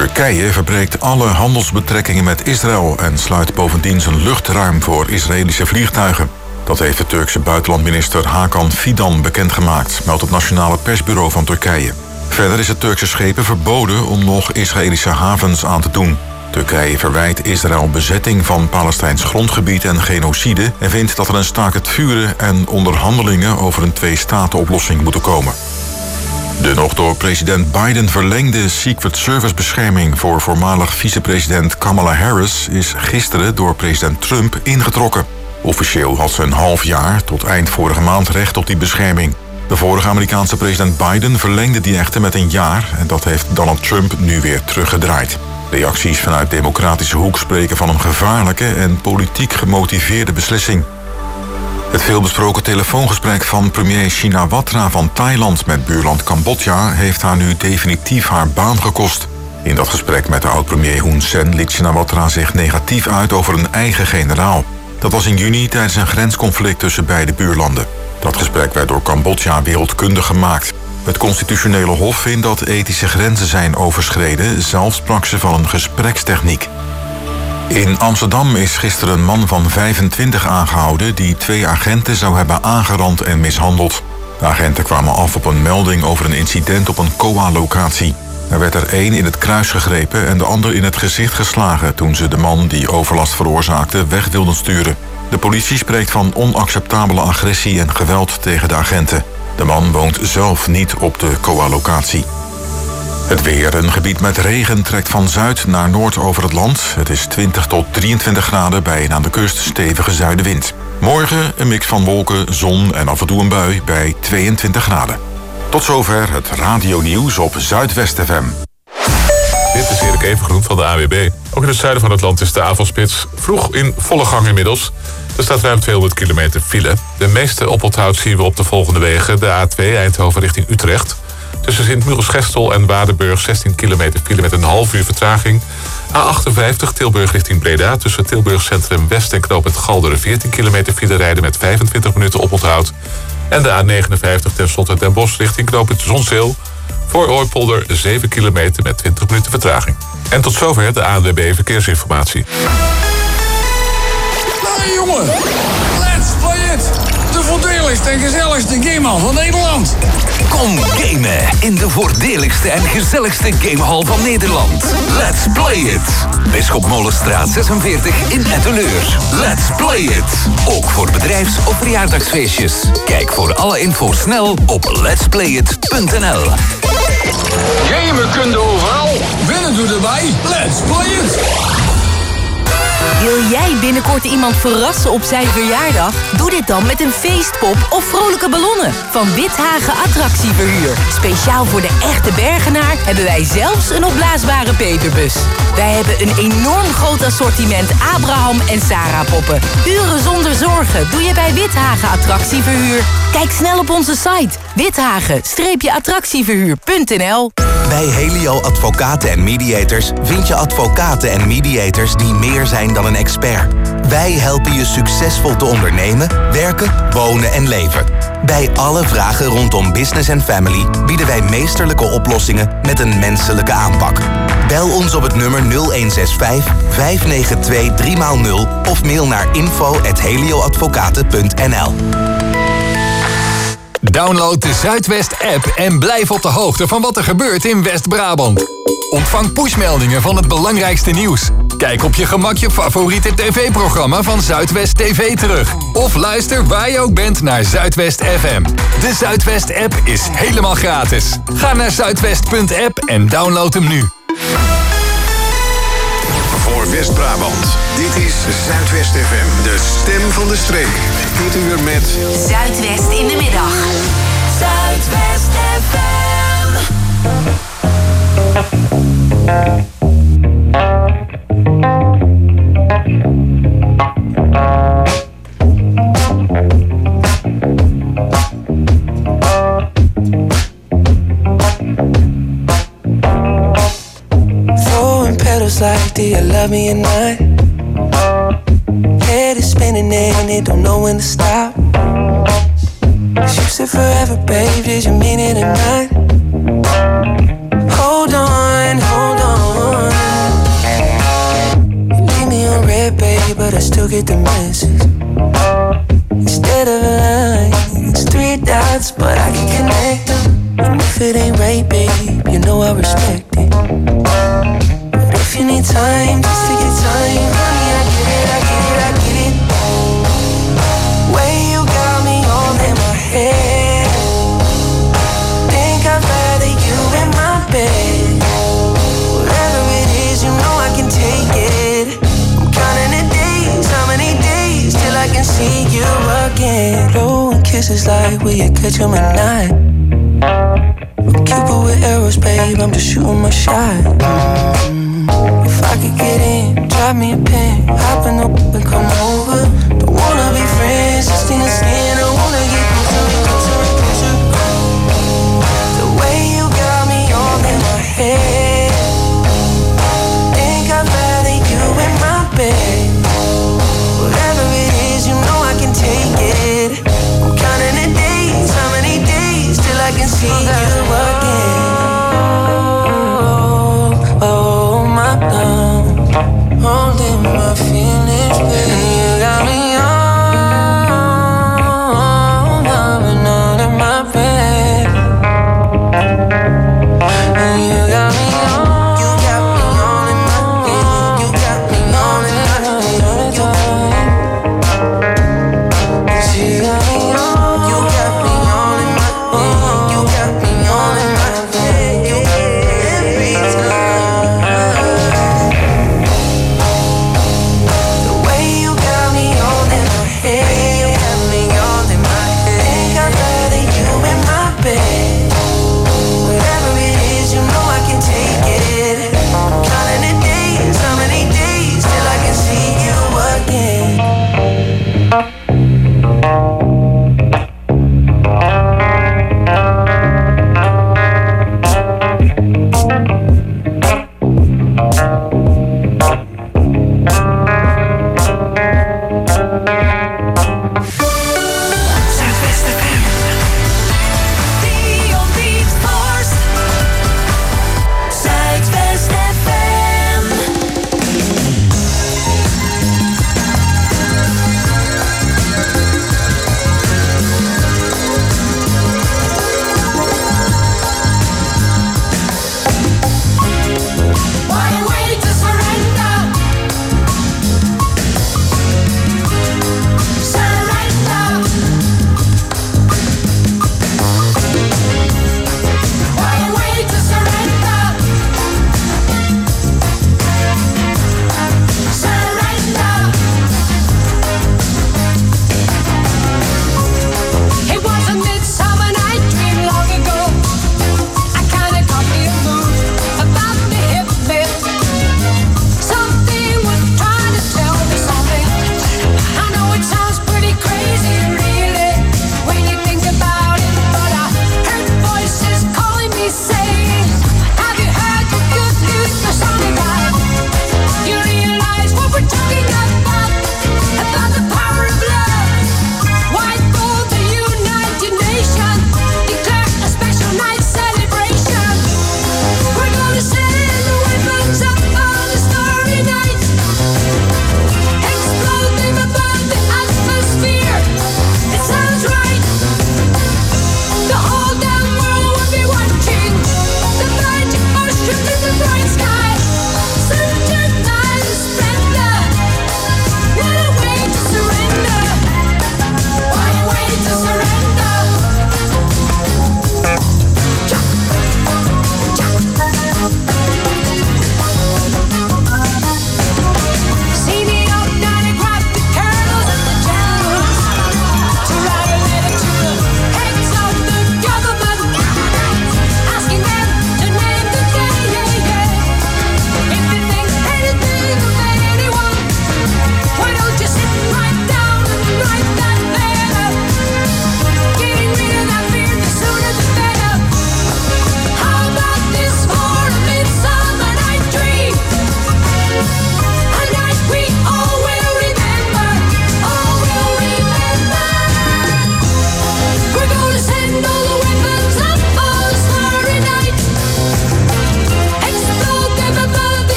Turkije verbreekt alle handelsbetrekkingen met Israël en sluit bovendien zijn luchtruim voor Israëlische vliegtuigen. Dat heeft de Turkse buitenlandminister Hakan Fidan bekendgemaakt, meldt het Nationale Persbureau van Turkije. Verder is het Turkse schepen verboden om nog Israëlische havens aan te doen. Turkije verwijt Israël bezetting van Palestijns grondgebied en genocide en vindt dat er een staakt het vuren en onderhandelingen over een twee-staten-oplossing moeten komen. De nog door president Biden verlengde Secret Service bescherming voor voormalig vicepresident Kamala Harris is gisteren door president Trump ingetrokken. Officieel had ze een half jaar tot eind vorige maand recht op die bescherming. De vorige Amerikaanse president Biden verlengde die echter met een jaar en dat heeft Donald Trump nu weer teruggedraaid. Reacties vanuit democratische hoek spreken van een gevaarlijke en politiek gemotiveerde beslissing. Het veelbesproken telefoongesprek van premier Shinawatra van Thailand met buurland Cambodja heeft haar nu definitief haar baan gekost. In dat gesprek met de oud-premier Hun Sen liet Shinawatra zich negatief uit over een eigen generaal. Dat was in juni tijdens een grensconflict tussen beide buurlanden. Dat gesprek werd door Cambodja wereldkundig gemaakt. Het constitutionele hof vindt dat ethische grenzen zijn overschreden. Zelf sprak ze van een gesprekstechniek. In Amsterdam is gisteren een man van 25 aangehouden die 2 agenten zou hebben aangerand en mishandeld. De agenten kwamen af op een melding over een incident op een COA-locatie. Er werd er 1 in het kruis gegrepen en de ander in het gezicht geslagen toen ze de man die overlast veroorzaakte weg wilden sturen. De politie spreekt van onacceptabele agressie en geweld tegen de agenten. De man woont zelf niet op de COA-locatie. Het weer. Een gebied met regen trekt van zuid naar noord over het land. Het is 20 tot 23 graden bij een aan de kust stevige zuidenwind. Morgen een mix van wolken, zon en af en toe een bui bij 22 graden. Tot zover het radionieuws op Zuidwest FM. Dit is Erik Evengroen van de AWB. Ook in het zuiden van het land is de avondspits vroeg in volle gang inmiddels. Er staat ruim 200 kilometer file. De meeste oponthoud zien we op de volgende wegen. De A2 Eindhoven richting Utrecht. Tussen Sint-Michielsgestel en Waardenburg 16 kilometer file met een half uur vertraging. A58 Tilburg richting Breda. Tussen Tilburg Centrum West en knooppunt Galderen 14 kilometer file rijden met 25 minuten oponthoud. En de A59 ten slotte Den Bosch richting knooppunt Zonzeel. Voor Ooypolder 7 kilometer met 20 minuten vertraging. En tot zover de ANWB Verkeersinformatie. Nou jongen, let's play it! De voordeligste en gezelligste gamehal van Nederland. Kom gamen in de voordeligste en gezelligste gamehal van Nederland. Let's play it! Bisschop Molenstraat 46 in Etteleur. Let's play it! Ook voor bedrijfs- of verjaardagsfeestjes. Kijk voor alle info snel op letsplayit.nl. Gamen kun je overal. Winnen doe erbij. Let's play it! Wil jij binnenkort iemand verrassen op zijn verjaardag? Doe dit dan met een feestpop of vrolijke ballonnen van Withagen Attractieverhuur. Speciaal voor de echte Bergenaar hebben wij zelfs een opblaasbare peperbus. Wij hebben een enorm groot assortiment Abraham en Sarah poppen. Uren zonder zorgen doe je bij Withagen Attractieverhuur. Kijk snel op onze site withagen-attractieverhuur.nl. Bij Helio Advocaten en Mediators vind je advocaten en mediators die meer zijn dan een expert. Wij helpen je succesvol te ondernemen, werken, wonen en leven. Bij alle vragen rondom business en family bieden wij meesterlijke oplossingen met een menselijke aanpak. Bel ons op het nummer 0165 592 3x0 of mail naar info@helioadvocaten.nl. Download de Zuidwest-app en blijf op de hoogte van wat er gebeurt in West-Brabant. Ontvang pushmeldingen van het belangrijkste nieuws. Kijk op je gemak je favoriete tv-programma van Zuidwest TV terug. Of luister waar je ook bent naar Zuidwest FM. De Zuidwest-app is helemaal gratis. Ga naar zuidwest.app en download hem nu. Voor West-Brabant, dit is Zuidwest FM, de stem van de streek. Dit uur met Zuidwest in de middag. Zuidwest FM. Throwing petals like, do you love me or not? Head is spinning and it don't know when to stop. 'Cause you said forever, babe, did you mean it or not? Hold on, hold on. still get the message. Instead of a line, it's 3 dots, but I can connect them. And if it ain't right, babe, you know I respect it. But if you need time, just to get time, honey, I get it, I get it, I get it. Way you got me all in my head. Think I'd rather you in my bed. Whatever it is, you know I can take it. I'm counting the days, how many days till I can see you again. Blowing kisses like will you catch 'em at night? I'm Cupid with arrows, babe, I'm just shooting my shot. If I could get in, drop me a pin, hop in the and come over. Don't wanna be friends, just in the skin, I wanna get closer, closer, closer. The way you got me all in my head. Think I'd rather you in my bed. Whatever it is, you know I can take it. I'm counting the days, how many days till I can see you again. Oh my love, holding my feelings, baby. You got me on.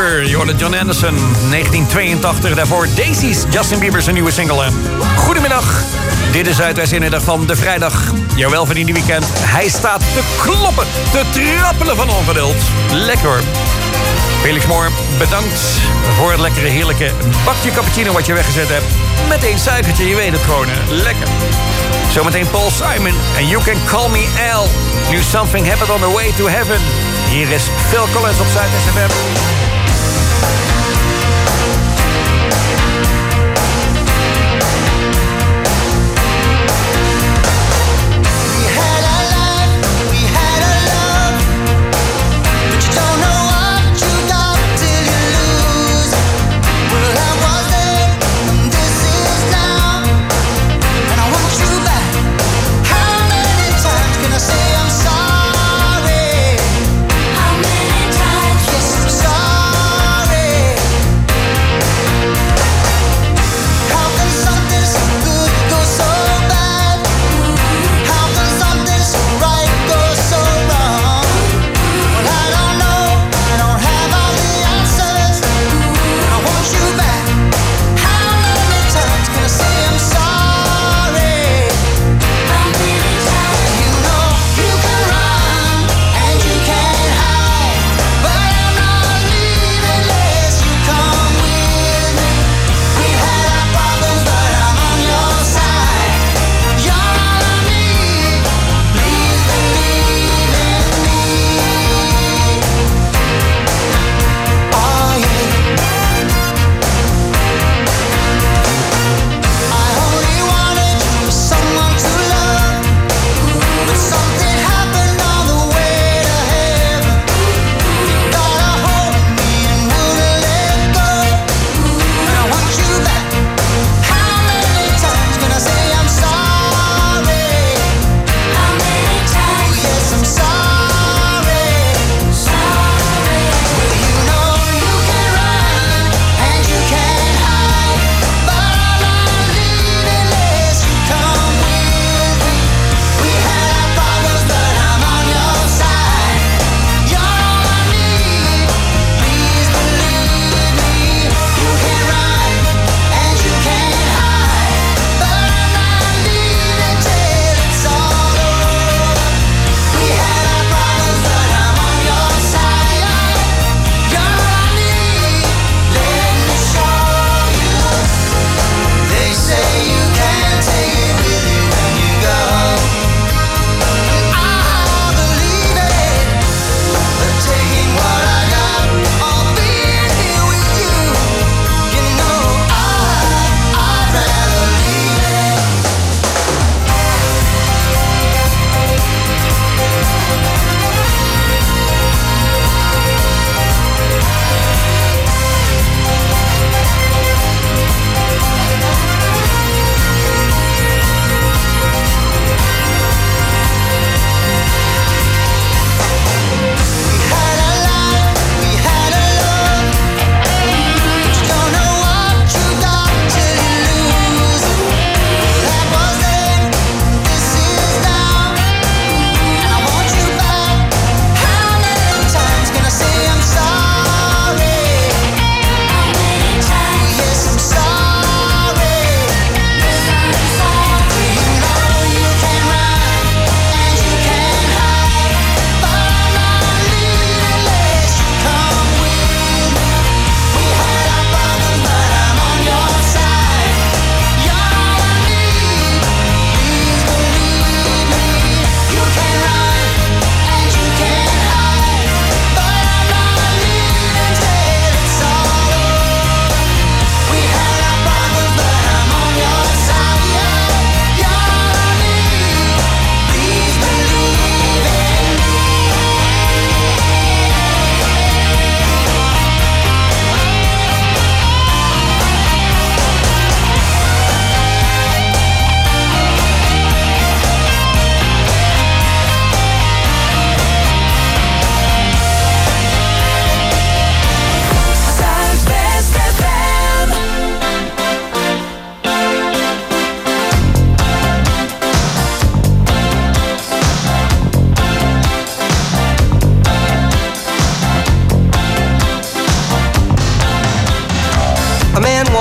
Bieber. Je hoorde John Anderson, 1982. Daarvoor Daisy's, Justin Bieber's nieuwe single. Goedemiddag, dit is Zuidwest in de dag van de vrijdag. Jouw welverdiende weekend. Hij staat te kloppen, te trappelen van ongeduld. Lekker hoor. Felix Moor, bedankt voor het lekkere, heerlijke bakje cappuccino wat je weggezet hebt. Met één suikertje, je weet het gewoon. Lekker. Zometeen Paul Simon en You Can Call Me Al. New Something Happened on the Way to Heaven. Hier is Phil Collins op Zuidwest FM. Sorry.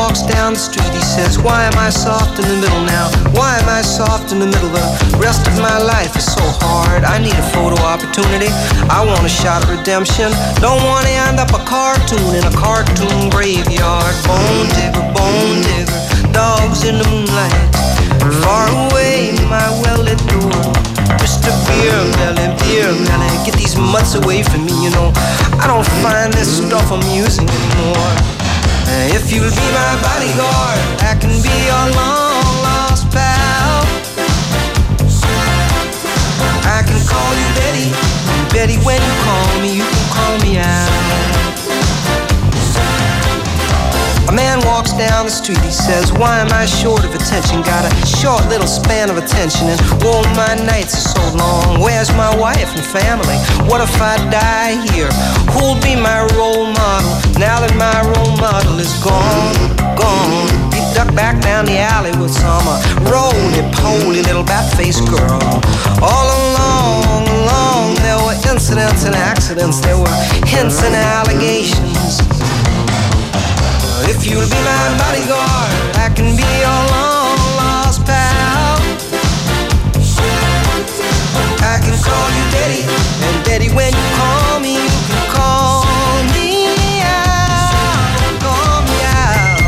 walks down the street, he says, why am I soft in the middle now? Why am I soft in the middle? The rest of my life is so hard. I need a photo opportunity. I want a shot at redemption. Don't want to end up a cartoon in a cartoon graveyard. Bone digger, dogs in the moonlight. Far away, my well-lit door. Mr. Beer Melly, get these mutts away from me, you know. I don't find this stuff amusing anymore. If you'll be my bodyguard, I can be your long-lost pal. I can call you Betty, Betty, when you call me, you can call me out. A man walks down the street, he says, why am I short of attention? Got a short little span of attention, and oh, my nights are so long. Where's my wife and family? What if I die here? Who'll be my role model now that my role model is gone? He ducked back down the alley with some roly-poly little bat-faced girl. All along, there were incidents and accidents, there were hints and allegations. If you'll be my bodyguard, I can be your long-lost pal. I can call you Daddy, and Daddy, when you call me, you can call me out. Call me out.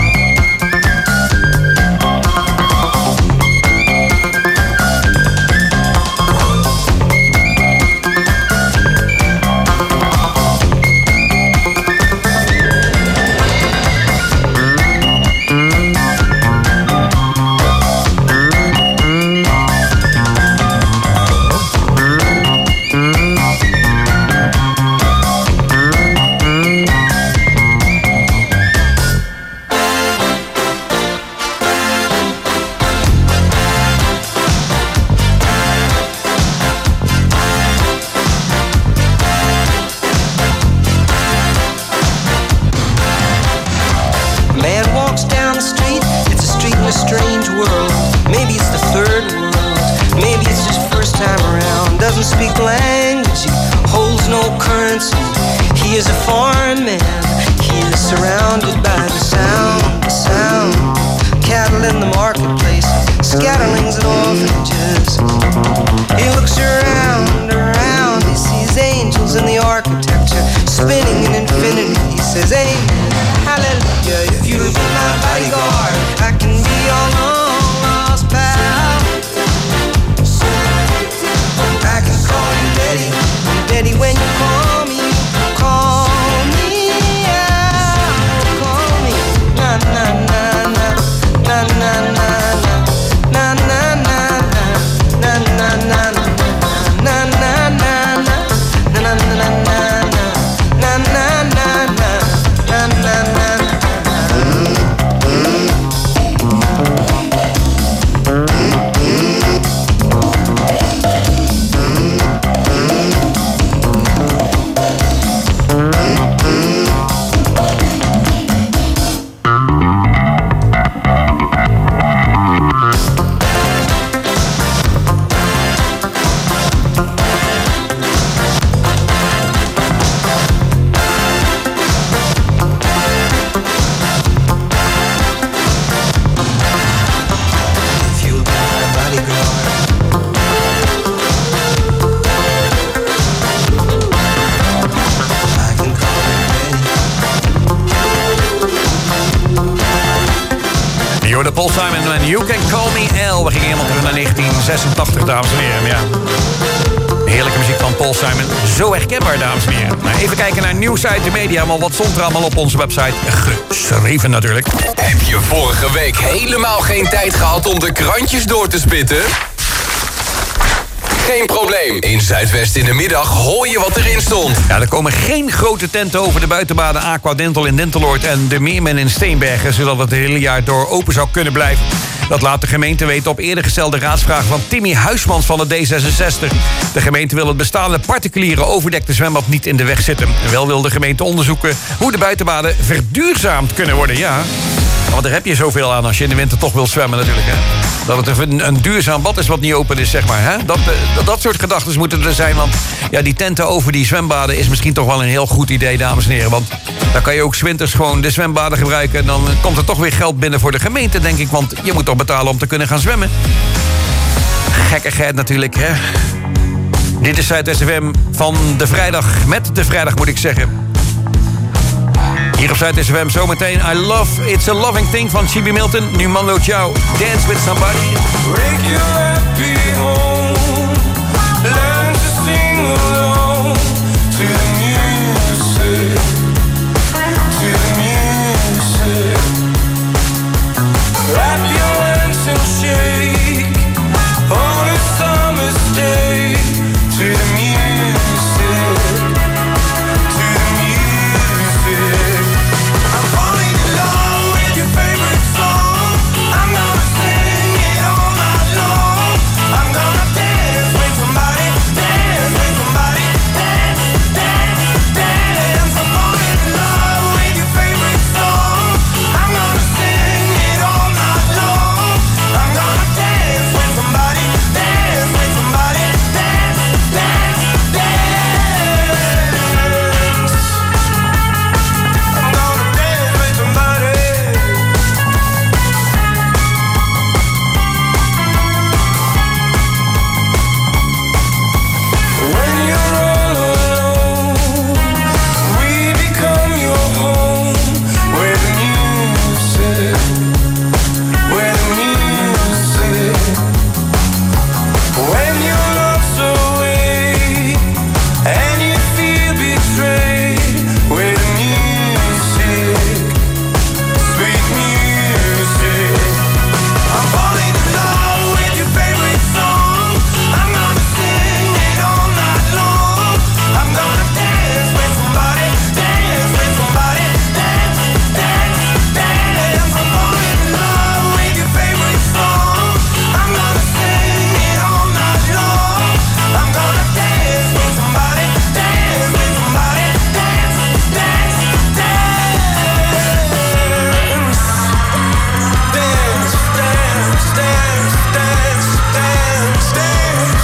Speak language, he holds no currency. He is a foreign man. He is surrounded by the sound. Cattle in the marketplace, scatterlings and orphanages. He looks around, he sees angels in the architecture, spinning in infinity. He says, amen, hallelujah. If you'll be my bodyguard, I can be your long-lost pal. I can call you Betty, Betty, when you call me, out. Call me, na na na na, na na na na, na na na na, na na na na, na na na na, na na na na, na na na na. Paul Simon en You Can Call Me Al. We gingen helemaal terug naar 1986, dames en heren. Ja. Heerlijke muziek van Paul Simon. Zo herkenbaar, dames en heren. Nou, even kijken naar nieuws uit de media. Maar wat stond er allemaal op onze website? Geschreven natuurlijk. Heb je vorige week helemaal geen tijd gehad om de krantjes door te spitten? Geen probleem. In Zuidwest in de middag hoor je wat erin stond. Ja, er komen geen grote tenten over de buitenbaden Aqua Dental in Denteloord en de Meermen in Steenbergen, zodat het hele jaar door open zou kunnen blijven. Dat laat de gemeente weten op eerder gestelde raadsvraag van Timmy Huismans van de D66. De gemeente wil het bestaande particuliere overdekte zwembad niet in de weg zitten. En wel wil de gemeente onderzoeken hoe de buitenbaden verduurzaamd kunnen worden, ja. Want daar heb je zoveel aan als je in de winter toch wil zwemmen natuurlijk. Hè? Dat het een duurzaam bad is wat niet open is, zeg maar. Hè? Dat soort gedachten moeten er zijn. Want ja, die tenten over die zwembaden is misschien toch wel een heel goed idee, dames en heren. Want dan kan je ook 's winters gewoon de zwembaden gebruiken. En dan komt er toch weer geld binnen voor de gemeente, denk ik. Want je moet toch betalen om te kunnen gaan zwemmen. Gekkigheid natuurlijk, hè. Dit is Zuidwest FM van de vrijdag. Met de vrijdag, moet ik zeggen. Hier op Zuidwest FM zometeen I Love It's a Loving Thing van Chibi Milton. Nu Mando Chao, Dance With Somebody. Break your happy home. Learn to sing along to the music. To the music. Clap your hands and shake on a summer's day. To the music. To the music. I'm falling in love with your favorite song. I'm gonna sing it all night long. I'm gonna dance with somebody, dance with somebody, dance, dance, dance. I'm falling in love with your favorite song. I'm gonna sing it all night long. I'm gonna dance with somebody, dance with somebody, dance, dance, dance. I'm gonna dance with somebody. When you're all alone, we become your home. Where the music, where the music. When your love's away and you feel betrayed, where the music, sweet music. I'm falling in love with your favorite song. I'm gonna sing it all night long. I'm gonna dance with somebody, dance with somebody, dance, dance, dance. I'm falling in love with your favorite song. I'm gonna sing it all night long. I'm gonna dance with somebody, dance with somebody, dance, dance, dance. Dance, dance, dance, dance, dance, dance,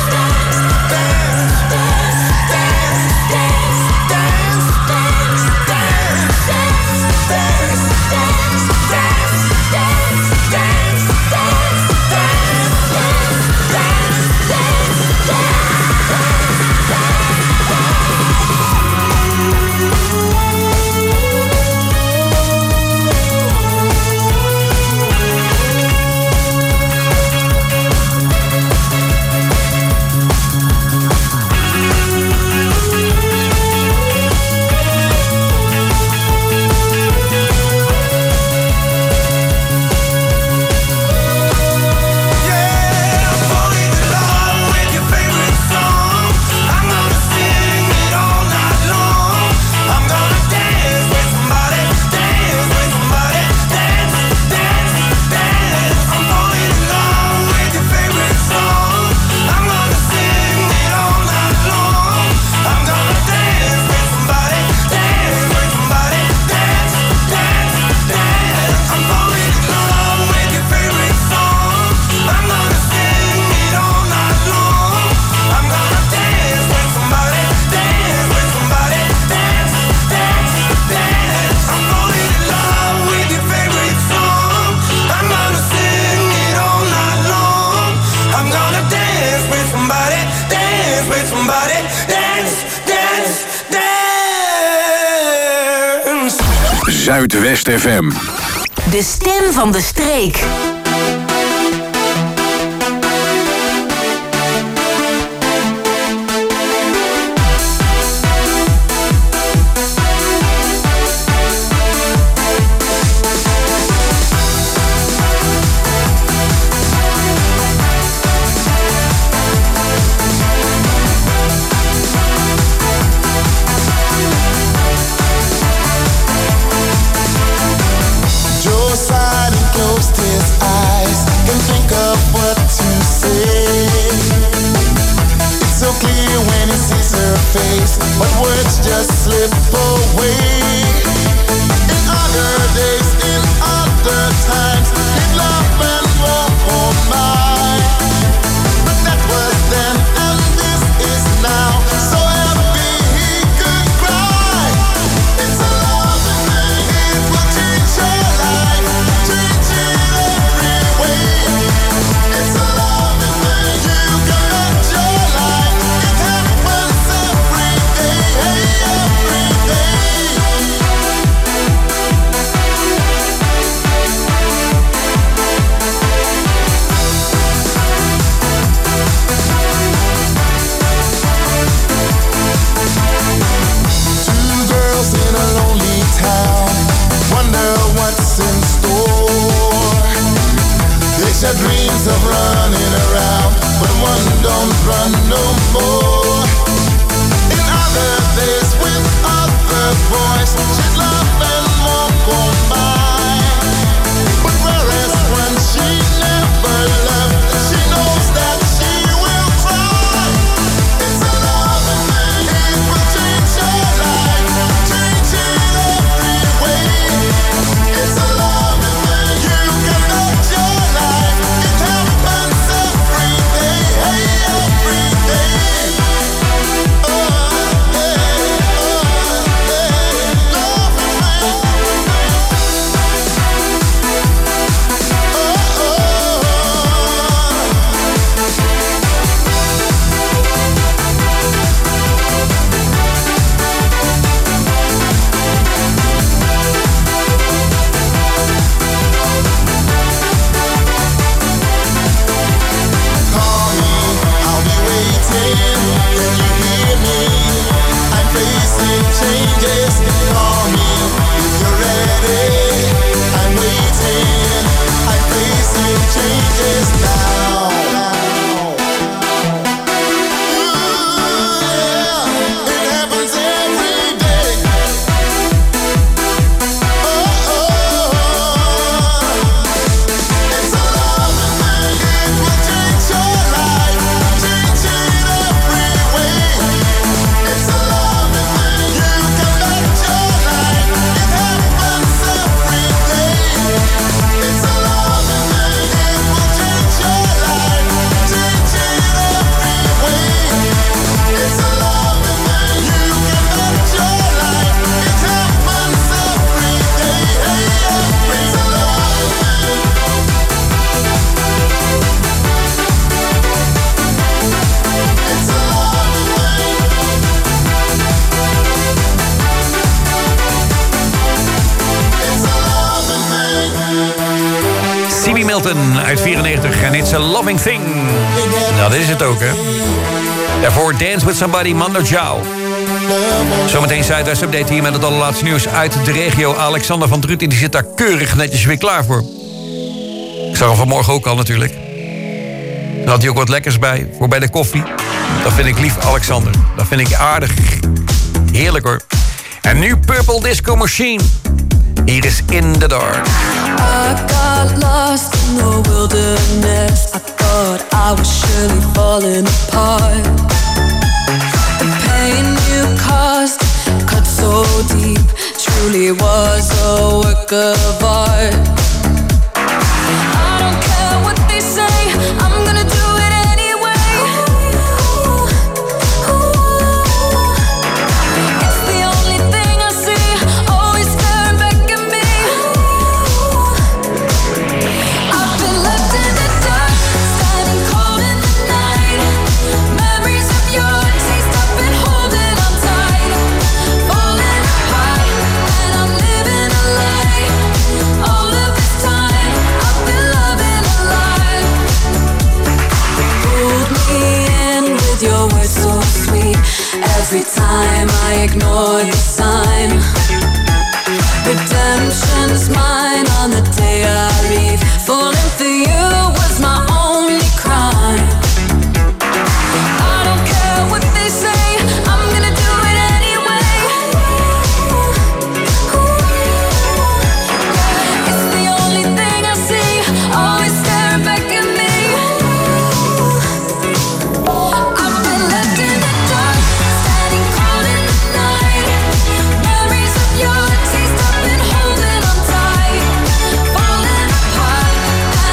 Zuidwest FM. De stem van de streek. But words just slip away. In other days, in other chance of running around, but one don't run no more. In other days with other boys, she'd laugh and walk on by. But whereas when she never left, she knows that she will try. It's a loving thing, it will change your life, change it every way. It's a loving thing, you can bet your life. It happens every day, hey, every day. Changes, call me if you're ready. I'm waiting, I'm facing changes now. Ooh, it happens every day. It's a loving thing, it will change your life, change it every way. It's a loving thing, you can bet your life. It happens every day. It's a loving thing, it will change your life, change it every way. It's a loving thing, you can bet your life. It happens every day. Hey, it's a loving thing. It's a loving thing. It's a loving thing. C.B. Milton uit 94 en It's a Loving Thing. Nou, dat is het ook, hè. Daarvoor Dance With Somebody, Mando Diao. Zometeen Zuidwest Update hier met het allerlaatste nieuws uit de regio. Alexander van Druten, die zit daar keurig netjes weer klaar voor. Ik zag hem vanmorgen ook al natuurlijk. Dan had hij ook wat lekkers bij, voor bij de koffie. Dat vind ik lief, Alexander. Dat vind ik aardig. Heerlijk, hoor. En nu Purple Disco Machine. Hier is In The Dark. I got lost in the wilderness. I thought I was surely falling apart. The pain you caused cut so deep. Truly was a work of art. I don't care what they say, I'm gonna do it anyway. It's the only thing I see, always staring back at me. I've been left in the dark, standing cold in the night. Memories of your taste, I've been holding on tight. Falling apart, and I'm living a lie. All of this time, I've been loving a lie. Pulled me in with your words so sweet. Every time I ignore the sign. Redemption's mine on the day I leave. Falling for you was my only crime. I don't care what they say, I'm gonna do it anyway. It's the only thing I see, always staring back at me. I've been left in the dark, standing cold in the night. Memories of your taste, I've been holding on tight. Falling apart,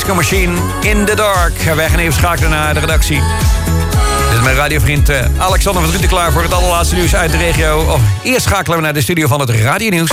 Disco Machine, In the Dark. En wij gaan even schakelen naar de redactie. Dit is mijn radiovriend Alexander van Druten klaar voor het allerlaatste nieuws uit de regio. Eerst schakelen we naar de studio van het radionieuws.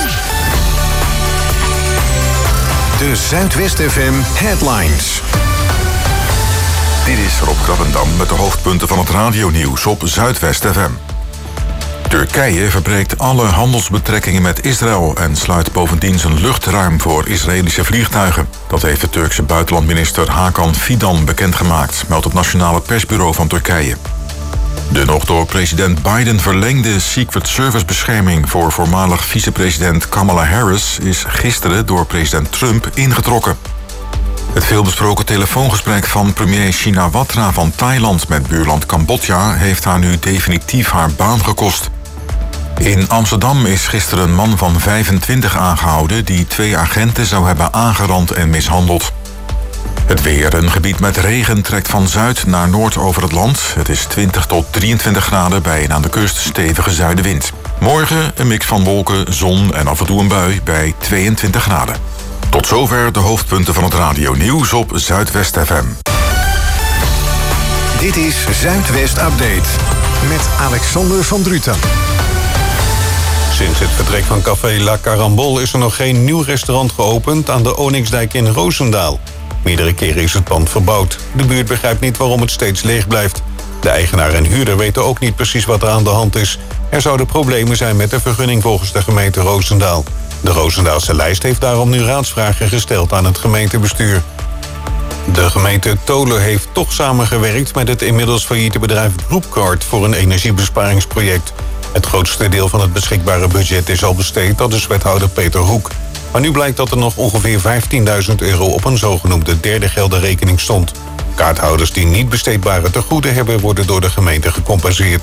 De Zuidwest FM Headlines. Dit is Rob Krabbendam met de hoofdpunten van het radionieuws op Zuidwest FM. Turkije verbreekt alle handelsbetrekkingen met Israël en sluit bovendien zijn luchtruim voor Israëlische vliegtuigen. Dat heeft de Turkse buitenlandminister Hakan Fidan bekendgemaakt, meldt het Nationale Persbureau van Turkije. De nog door president Biden verlengde Secret Service bescherming voor voormalig vicepresident Kamala Harris is gisteren door president Trump ingetrokken. Het veelbesproken telefoongesprek van premier Shinawatra van Thailand met buurland Cambodja heeft haar nu definitief haar baan gekost. In Amsterdam is gisteren een man van 25 aangehouden die 2 agenten zou hebben aangerand en mishandeld. Het weer. Een gebied met regen trekt van zuid naar noord over het land. Het is 20 tot 23 graden bij een aan de kust stevige zuidenwind. Morgen een mix van wolken, zon en af en toe een bui bij 22 graden. Tot zover de hoofdpunten van het radionieuws op Zuidwest FM. Dit is Zuidwest Update met Alexander van Druten. Sinds het vertrek van café La Carambole is er nog geen nieuw restaurant geopend aan de Onyxdijk in Roosendaal. Meerdere keren is het pand verbouwd. De buurt begrijpt niet waarom het steeds leeg blijft. De eigenaar en huurder weten ook niet precies wat er aan de hand is. Er zouden problemen zijn met de vergunning volgens de gemeente Roosendaal. De Roosendaalse lijst heeft daarom nu raadsvragen gesteld aan het gemeentebestuur. De gemeente Tolen heeft toch samengewerkt met het inmiddels failliete bedrijf Groupcard voor een energiebesparingsproject. Het grootste deel van het beschikbare budget is al besteed, dat is wethouder Peter Hoek. Maar nu blijkt dat er nog ongeveer €15.000 op een zogenoemde derde geldenrekening stond. Kaarthouders die niet besteedbare tegoeden hebben, worden door de gemeente gecompenseerd.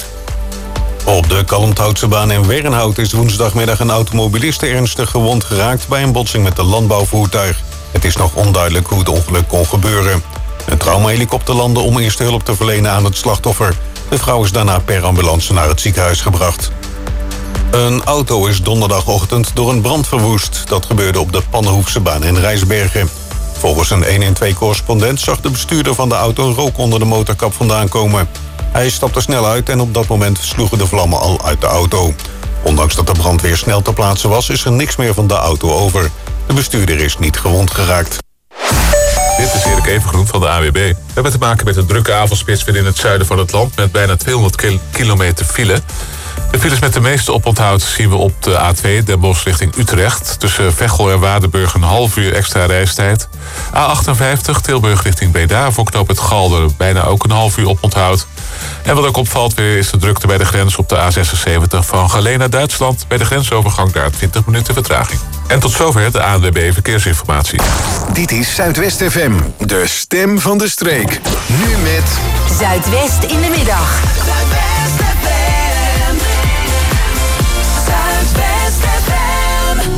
Op de Kalmthoutsebaan in Wernhout is woensdagmiddag een automobilist ernstig gewond geraakt bij een botsing met een landbouwvoertuig. Het is nog onduidelijk hoe het ongeluk kon gebeuren. Een traumahelikopter landde om eerste hulp te verlenen aan het slachtoffer. De vrouw is daarna per ambulance naar het ziekenhuis gebracht. Een auto is donderdagochtend door een brand verwoest. Dat gebeurde op de Pannenhoefsebaan in Rijsbergen. Volgens een 112-correspondent zag de bestuurder van de auto rook onder de motorkap vandaan komen. Hij stapte snel uit en op dat moment sloegen de vlammen al uit de auto. Ondanks dat de brandweer snel ter plaatse was, is er niks meer van de auto over. De bestuurder is niet gewond geraakt. Dit is Erik Evengroen van de AWB. We hebben te maken met een drukke avondspits weer in het zuiden van het land met bijna 200 kilometer file. De files met de meeste oponthoud zien we op de A2 Den Bosch richting Utrecht. Tussen Veghel en Waardenburg een half uur extra reistijd. A58 Tilburg richting Breda voor knooppunt Galder bijna ook een half uur oponthoud. En wat ook opvalt weer is de drukte bij de grens op de A76 van Geleen naar Duitsland. Bij de grensovergang daar 20 minuten vertraging. En tot zover de ANWB Verkeersinformatie. Dit is Zuidwest FM, de stem van de streek. Nu met Zuidwest in de middag. Zuidwest FM. Zuidwest FM.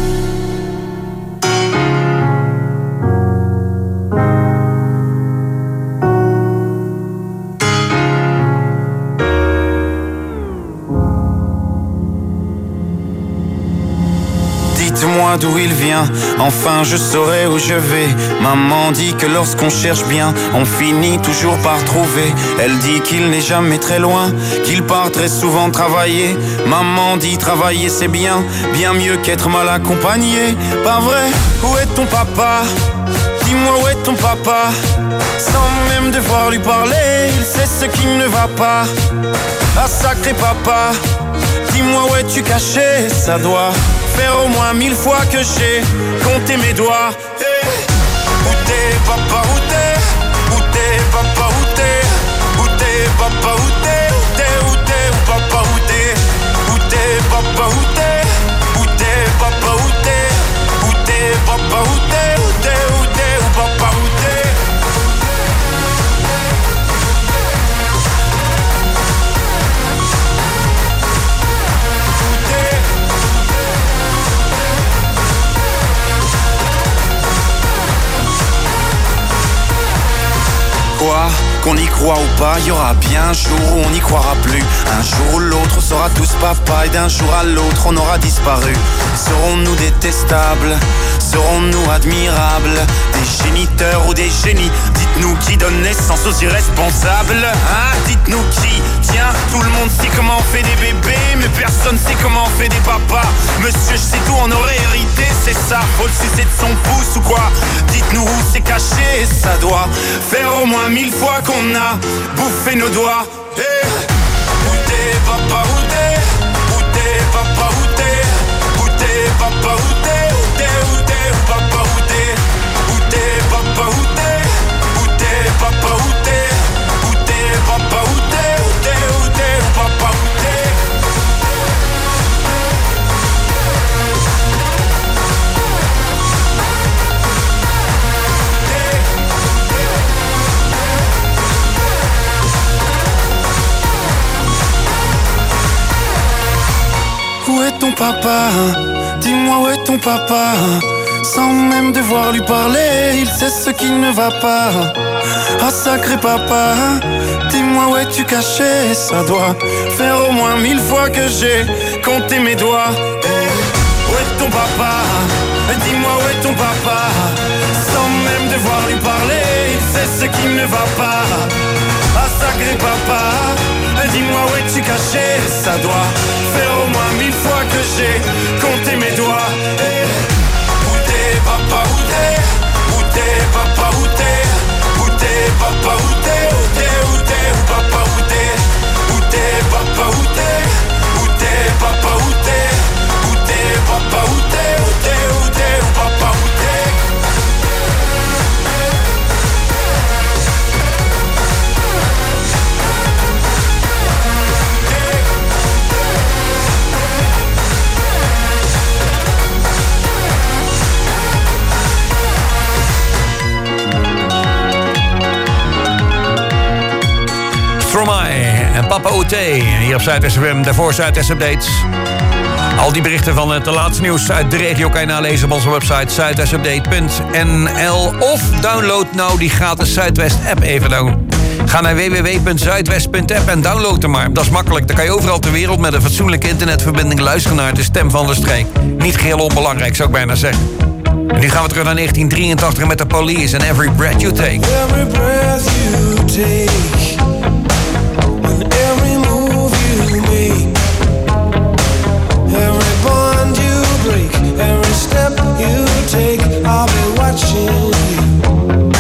Dites-moi d'où il vient, enfin je saurai où je vais. Maman dit que lorsqu'on cherche bien, on finit toujours par trouver. Elle dit qu'il n'est jamais très loin, qu'il part très souvent travailler. Maman dit travailler c'est bien, bien mieux qu'être mal accompagné. Pas vrai, où est ton papa? Dis-moi où est ton papa? Sans même devoir lui parler, il sait ce qui ne va pas. Ah sacré papa, dis-moi où es-tu caché? Ça doit faire au moins 1000 fois que j'ai compté mes doigts. Hey. Où t'es papa, où t'es? Où t'es papa, où t'es? Où t'es papa, où t'es? Où t'es, où papa, où t'es? Où t'es papa, où t'es? Où t'es papa, où t'es? Où t'es papa, où t'es? Où t'es, où t'es, où papa, où t'es? Quoi? Qu'on y croit ou pas, y aura bien un jour où on n'y croira plus. Un jour ou l'autre, on sera tous papa et d'un jour à l'autre, on aura disparu. Serons-nous détestables? Serons-nous admirables, des géniteurs ou des génies? Dites-nous qui donne naissance aux irresponsables, hein? Dites-nous qui? Tiens, tout le monde sait comment on fait des bébés, mais personne sait comment on fait des papas. Monsieur, je sais tout, on aurait hérité, c'est ça. Faut le sucer de son pouce ou quoi? Dites-nous où c'est caché, ça doit faire au moins 1000 fois qu'on a bouffé nos doigts. Hey. Où t'es, papa, où t'es? Où t'es, papa, où t'es? Où t'es, papa, où t'es? Où t'es, où t'es, où papa, où t'es? Où t'es, papa, où t'es? Où t'es, papa, où t'es? Où t'es, papa, où t'es? Où t'es, où t'es, où papa, où t'es? Où est ton papa? Dis-moi où est ton papa? Sans même devoir lui parler, il sait ce qui ne va pas. Ah sacré papa, dis-moi où es-tu caché? Ça doit faire au moins 1000 fois que j'ai compté mes doigts. Hey, où est ton papa? Dis-moi où est ton papa? Sans même devoir lui parler, il sait ce qui ne va pas. Ah sacré papa, dis-moi où es-tu caché? Ça doit faire au moins 1000 fois que j'ai compté mes doigts. Hey, où t'es papa, où t'es? Où t'es papa, où t'es? Où t'es papa, où t'es? Où t'es, où t'es, où papa, où t'es? Où t'es papa, où t'es? Où t'es papa, où t'es? Où t'es papa, où t'es? Où t'es, où t'es, où papa, où t'es? Stromae en Papa Oute hier op Zuid SFM. Daarvoor Zuid Updates. Al die berichten van het laatste nieuws uit de regio kan je nalezen op onze website zuidwestupdate.nl of download nou die gratis Zuidwest app even dan. Ga naar www.zuidwest.app en download hem maar. Dat is makkelijk. Dan kan je overal ter wereld met een fatsoenlijke internetverbinding luisteren naar de stem van de streek. Niet geheel onbelangrijk, zou ik bijna zeggen. En nu gaan we terug naar 1983 met de Police en Every Breath You Take. Every breath you take, and every move you make, every bond you break, every step you take, I'll be watching you.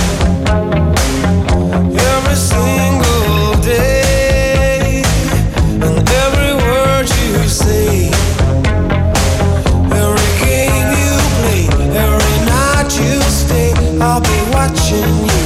Every single day, and every word you say, every game you play, every night you stay, I'll be watching you.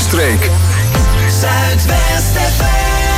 streek. Zuidwest FM.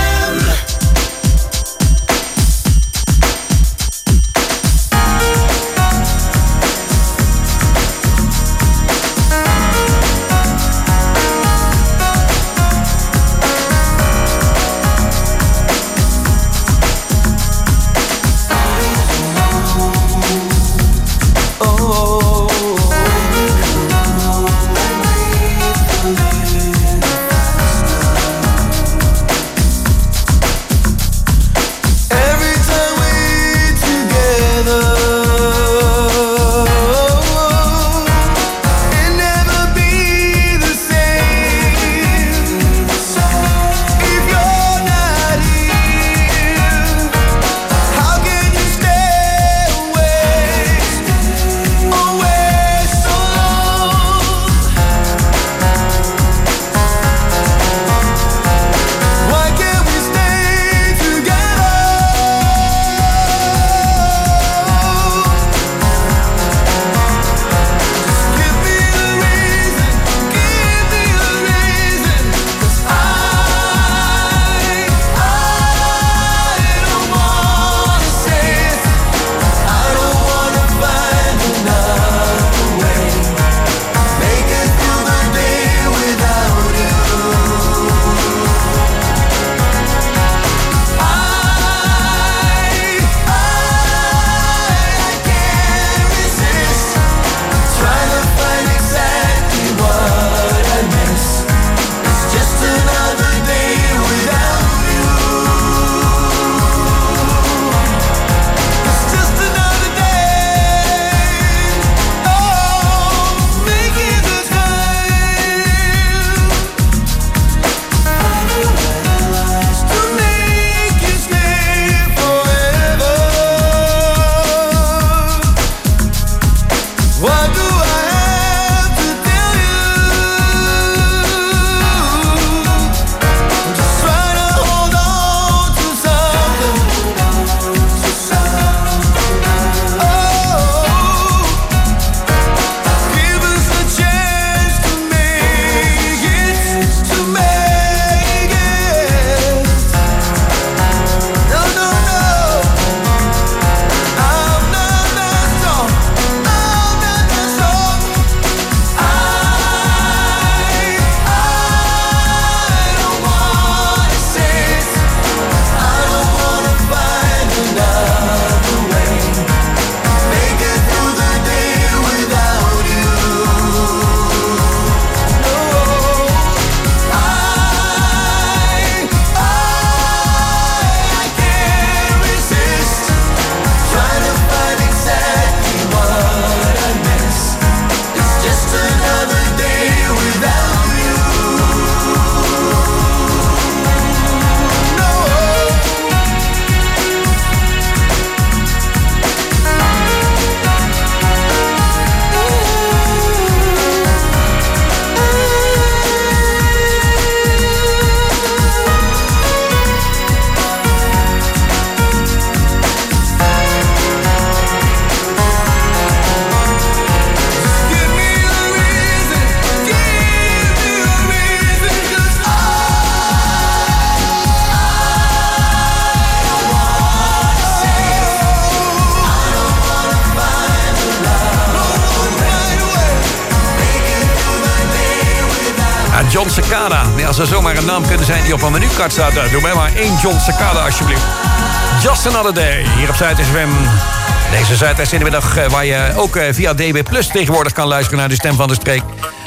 John Cicada. Ja, als er zomaar een naam kunnen zijn die op een menukaart staat, doe mij maar 1 John Cicada alsjeblieft. Just Another Day, hier op Zuid FM. Deze Zuidwest in de middag, waar je ook via DB Plus tegenwoordig kan luisteren naar de stem van de streek.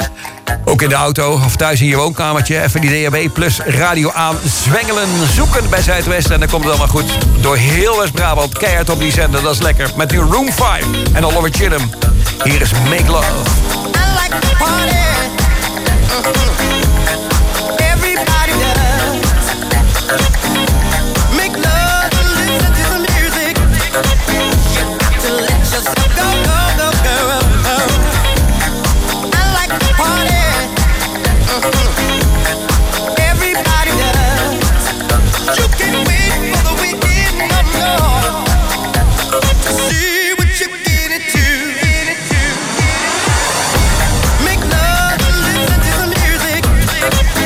Ook in de auto of thuis in je woonkamertje. Even die DHB Plus radio aan zwengelen, zoeken bij Zuidwest. En dan komt het allemaal goed. Door heel West-Brabant, keihard op die zender, dat is lekker. Met nu Room 5 en Oliver Chidham. Hier is Make Love. I like to party. Everybody does. Make love and listen to the music. To let yourself go, go, go, go. I like to party. Everybody does. You can't wait for the weekend, no, to see what you get into. Make love and listen to the music.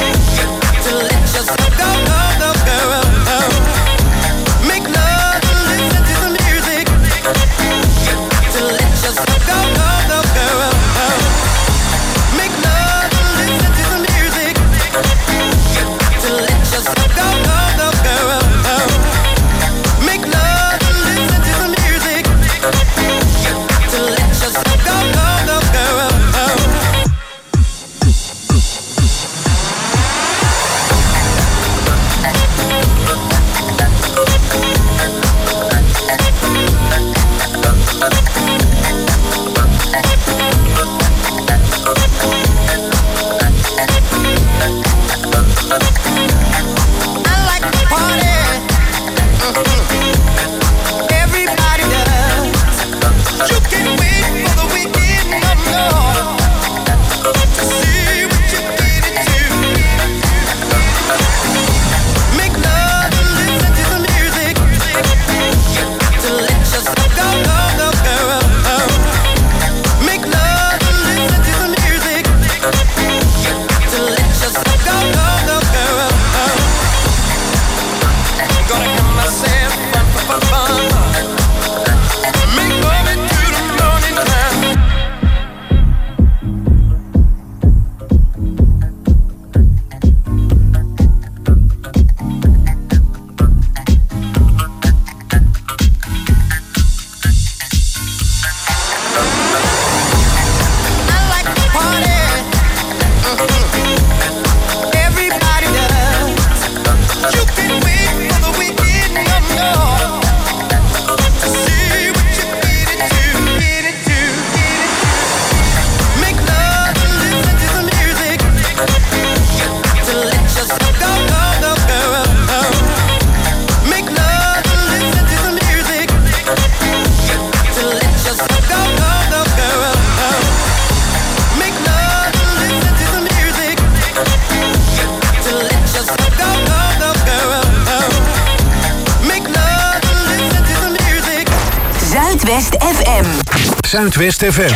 Zuidwest FM. Zuidwest FM.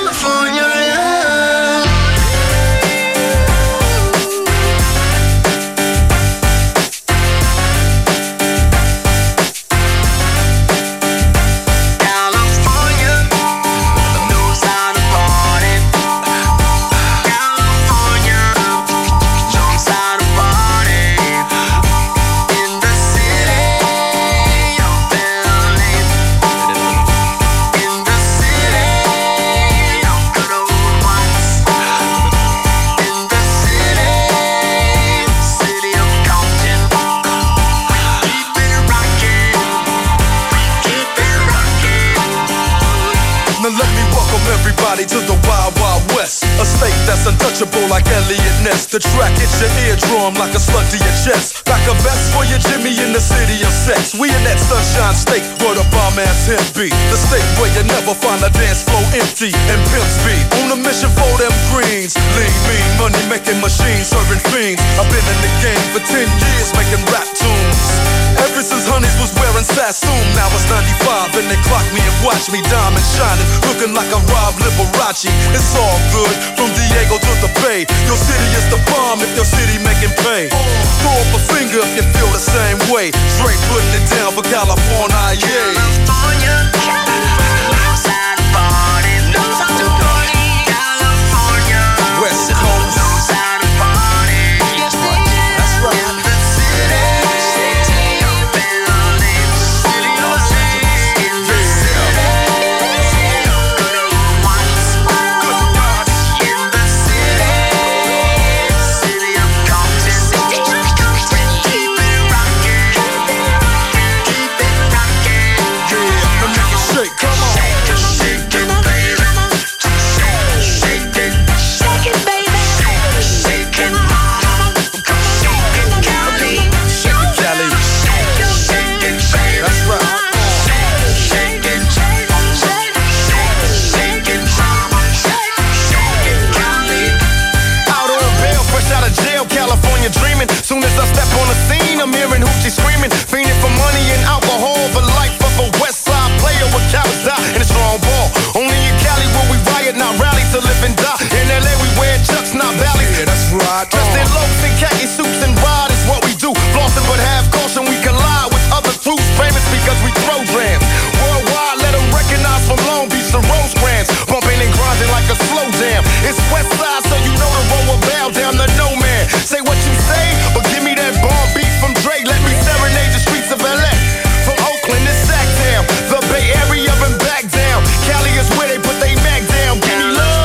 To the Wild Wild West, a state that's untouchable like Elliot Ness. The track hits your eardrum like a slug to your chest. Back a vest for your Jimmy in the city of sex. We in that sunshine state where the bomb ass him be. The state where you never find a dance floor empty and pimp speed. On a mission for them greens. Lean, mean, money making machines, serving fiends. I've been in the game for 10 years making rap tunes. Ever since Honeys was wearing Sassoon, now it's 95 and they clock me and watch me diamond shining, looking like a Rob Liberace. It's all good from Diego to the Bay. Your city is the bomb if your city making pay. Throw up a finger if you feel the same way. Straight putting it down for California, yeah. West Coast. Soon as I step on the scene, I'm hearing hoochie screaming, fiending for money and alcohol. The life of a West Side player with cowards die in a strong ball. Only in Cali will we riot, not rally to live and die. In LA we wear chucks, not valleys. Yeah, that's right. Dressed in loafs and khaki suits and ride is what we do. Flossing but have caution, we collide with other troops. Famous because we throw drams. Worldwide, let them recognize from Long Beach to Rosecrans. Bumping and grinding like a slow jam. It's West Side, so you know the road will bow down to no man. Say what you say, but give me that bomb beat from Dre. Let me serenade the streets of LA. From Oakland to Sacktown, the Bay Area and back down. Cali is where they put they Mac down. Give me love.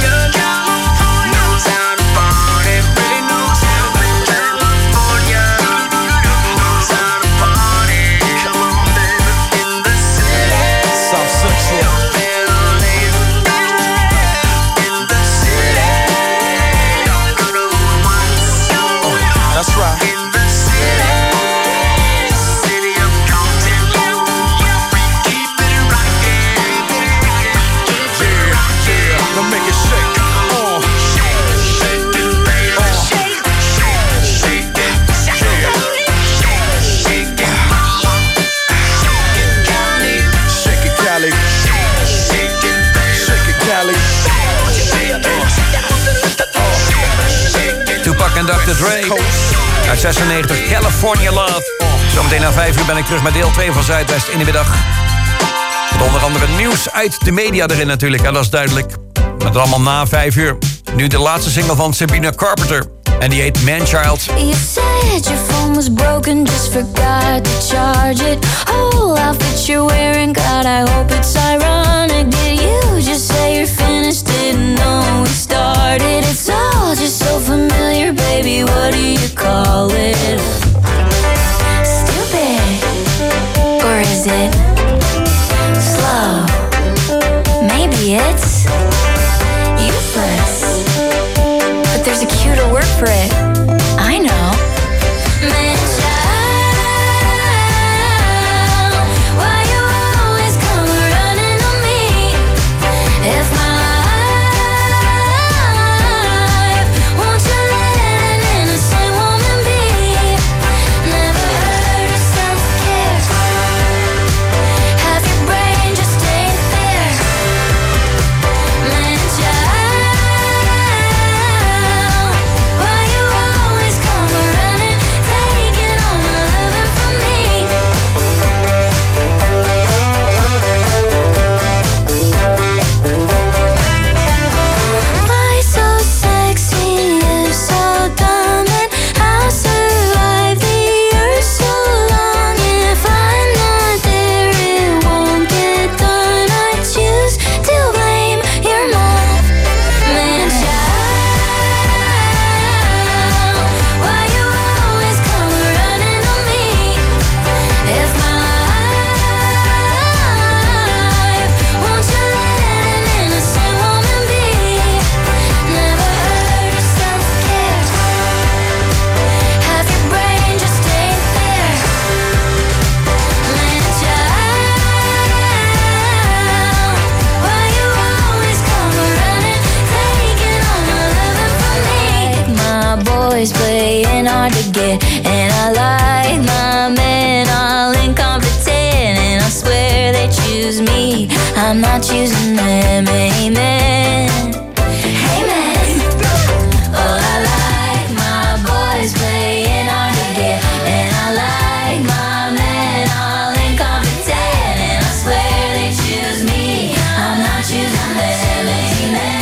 That's right. In the city of Compton, we keep it rockin'. Yeah, now make it shake. Shake it, baby. Shake it, shake it, shake it, mama. Shake it, Cali. Shake it, baby. Shake it, Cali. Tupac en Dr. Dre. Uit 96, California Love. Zometeen na 5 uur ben ik terug met deel 2 van Zuidwest in de middag. Met onder andere nieuws uit de media erin natuurlijk. En dat is duidelijk. Met allemaal na 5 uur. Nu de laatste single van Sabrina Carpenter. En die heet Manchild. You said your phone was broken, just forgot to charge it. Whole outfit you're wearing, God, I hope it's ironic. Did you just say you're finished? Didn't know we started. It's all just so familiar, baby, what do you call it? Stupid, or is it slow? Maybe it's useless, but there's a cuter word for it. I know. Why you always come running on me? If my life, won't you let an innocent woman be? Never heard of self-care. I like my men all incompetent, and I swear they choose me, I'm not choosing them. Amen. Amen. Oh, I like my boys playing hard to get, and I like my men all incompetent, and I swear they choose me, I'm not choosing them. Amen.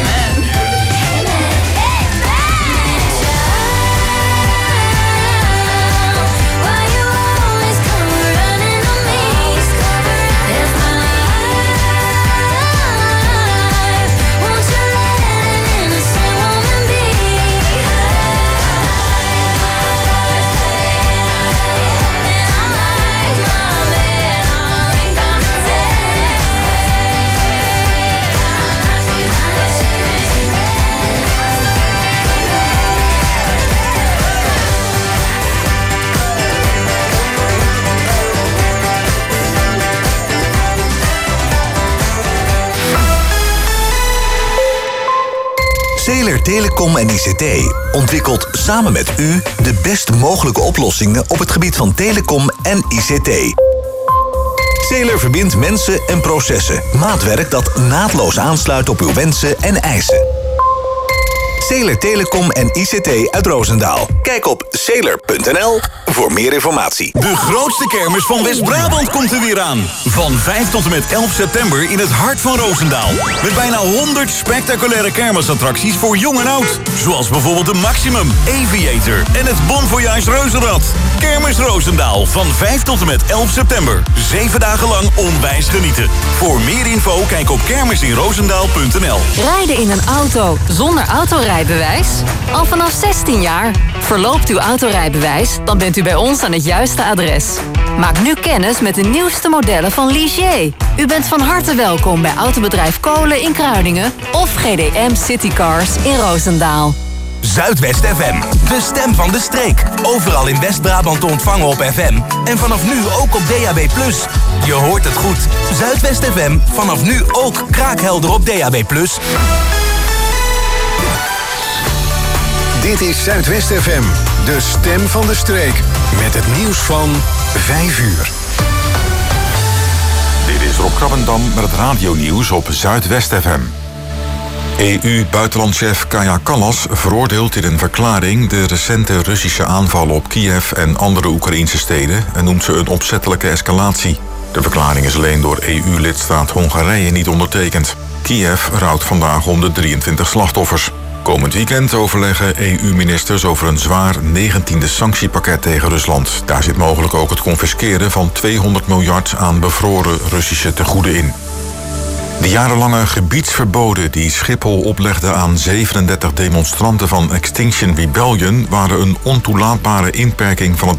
Zeeler Telecom en ICT ontwikkelt samen met u de best mogelijke oplossingen op het gebied van telecom en ICT. Zeeler verbindt mensen en processen. Maatwerk dat naadloos aansluit op uw wensen en eisen. Zeeler Telecom en ICT uit Roosendaal. Kijk op zeeler.nl voor meer informatie. De grootste kermis van West-Brabant komt er weer aan. Van 5 tot en met 11 september in het hart van Roosendaal. Met bijna 100 spectaculaire kermisattracties voor jong en oud. Zoals bijvoorbeeld de Maximum, Aviator en het Bon Voyage Reuzenrad. Kermis Roosendaal van 5 tot en met 11 september. 7 dagen lang onwijs genieten. Voor meer info kijk op kermisinroosendaal.nl. Rijden in een auto zonder autorijbewijs? Al vanaf 16 jaar. Verloopt uw autorijbewijs, dan bent u bij ons aan het juiste adres. Maak nu kennis met de nieuwste modellen van Ligier. U bent van harte welkom bij Autobedrijf Kolen in Kruiningen of GDM Citycars in Roosendaal. Zuidwest FM, de stem van de streek. Overal in West-Brabant te ontvangen op FM. En vanaf nu ook op DAB+. Je hoort het goed. Zuidwest FM, vanaf nu ook kraakhelder op DAB+. Dit is Zuidwest FM, de stem van de streek. Met het nieuws van 5 uur. Dit is Rob Krabbendam met het radionieuws op Zuidwest FM. EU-buitenlandchef Kaja Kallas veroordeelt in een verklaring de recente Russische aanvallen op Kiev en andere Oekraïnse steden en noemt ze een opzettelijke escalatie. De verklaring is alleen door EU-lidstaat Hongarije niet ondertekend. Kiev rouwt vandaag om de 23 slachtoffers. Komend weekend overleggen EU-ministers over een zwaar 19e sanctiepakket tegen Rusland. Daar zit mogelijk ook het confisqueren van 200 miljard aan bevroren Russische tegoeden in. De jarenlange gebiedsverboden die Schiphol oplegde aan 37 demonstranten van Extinction Rebellion waren een ontoelaatbare inperking van het